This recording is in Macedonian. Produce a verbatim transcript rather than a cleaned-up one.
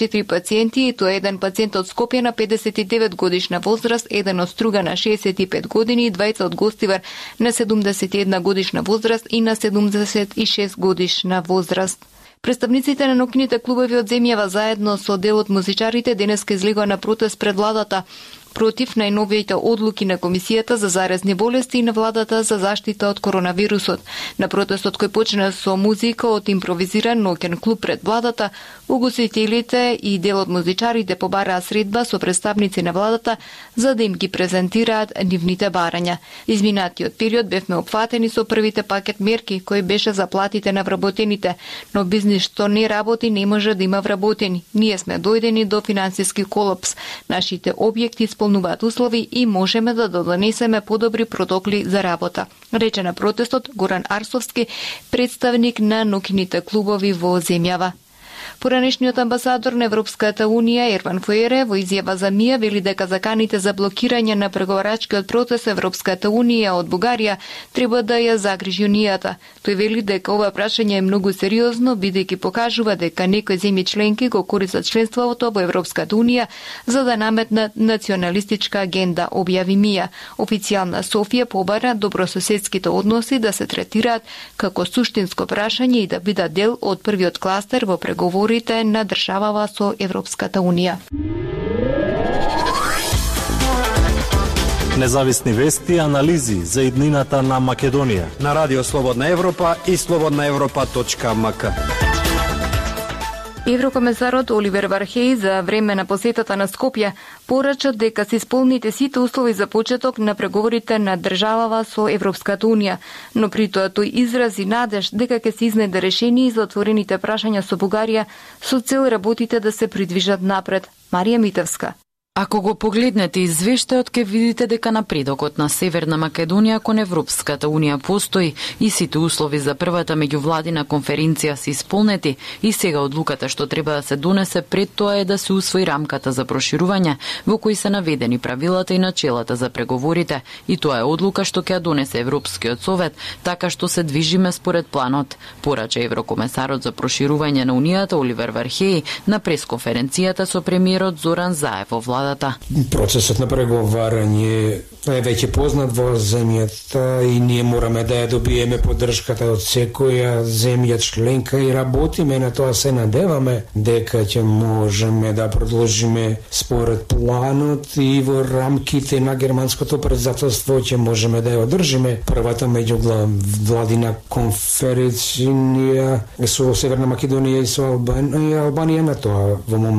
Четири пациенти, и тоа еден пациент од Скопје на педесет и девет годишна возраст, еден од Струга на шеесет и пет години и двајца од Гостивар на седумдесет и една годишна возраст и на седумдесет и шест годишна возраст. Представниците на наукните клубови од земјава заедно со дел од музичарите денеска излегоа на протест пред владата против најновиите одлуки на Комисијата за заразни болести и на владата за заштита од коронавирусот. На протестот кој почна со музика од импровизиран ноќен клуб пред владата, угостителите и дел од музичарите побараа средба со представници на владата за да им ги презентираат нивните барања. Изминатиот период бевме опфатени со првите пакет мерки кои беше за платите на вработените, но бизнис што не работи не може да има вработени. Ние сме дојдени до финансиски колапс. Нашите објекти исполнуваат услови и можеме да донесеме подобри протоколи за работа, рече на протестот Горан Арсовски, представник на наукните клубови во земјава. Поранешниот амбасадор на Европската Унија Ерван Фуере во изјава за МИА вели дека заканите за блокирање на преговарачкиот процес Европската Унија од Бугарија треба да ја загрижи Унијата. Тој вели дека ова прашање е многу сериозно, бидејќи покажува дека некои земји членки го користат членството во Европската Унија за да наметнат националистичка агенда, објави МИА. Официјална Софија побара добрососедските односи да се третираат како суштинско прашање и да бидат дел од првиот кластер во преговори на државава со Европската Унија. Независни вести и анализи за иднината на Македонија на Радио Слободна Европа и слободна европа точка ем ка. Еврокомесарот Оливер Вархеј за време на посетата на Скопје порача дека се исполните сите услови за почеток на преговорите на државава со Европската Унија, но при тоа тој изрази надеж дека ќе се изнеде решение за отворените прашања со Бугарија со цел работите да се придвижат напред. Марија Митевска. Ако го погледнете извештајот, ќе видите дека напредокот на Северна Македонија кон Европската Унија постои и сите услови за првата меѓувладина конференција се исполнети и сега одлуката што треба да се донесе пред тоа е да се усвои рамката за проширување во кои се наведени правилата и начелата за преговорите и тоа е одлука што ќе ја донесе Европскиот совет, така што се движиме според планот, порача еврокомесарот за проширување на Унијата Оливер Вархеј на пресконференцијата со премиерот Зоран Заев во владата. Процесот на преговарање е веќе познат во земјата и ние мораме да ја добиеме поддршката од секоја земја членка и работиме на тоа, се надеваме дека ќе можеме да продолжиме според планот и во рамките на германското председателство ќе можеме да ја одржиме првата меѓувладина конференција со Северна Македонија и со Албанија, Албанија на тоа во момент